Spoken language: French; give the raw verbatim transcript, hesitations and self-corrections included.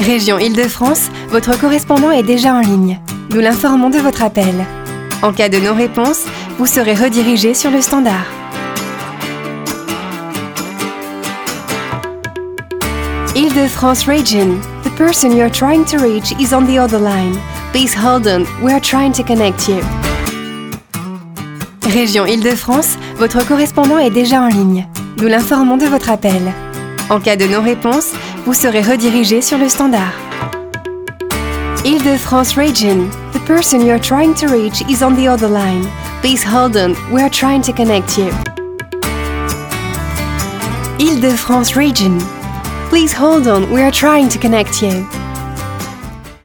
Région Île-de-France, votre correspondant est déjà en ligne. Nous l'informons de votre appel. En cas de non-réponse, vous serez redirigé sur le standard. Île-de-France Region. The person you are trying to reach is on the other line. Please hold on, we are trying to connect you. Région Île-de-France, votre correspondant est déjà en ligne. Nous l'informons de votre appel. En cas de non-réponse, vous serez redirigé sur le standard. Île-de-France Region. The person you are trying to reach is on the other line. Please hold on, we are trying to connect you. Île-de-France Region. Please hold on, we are trying to connect you.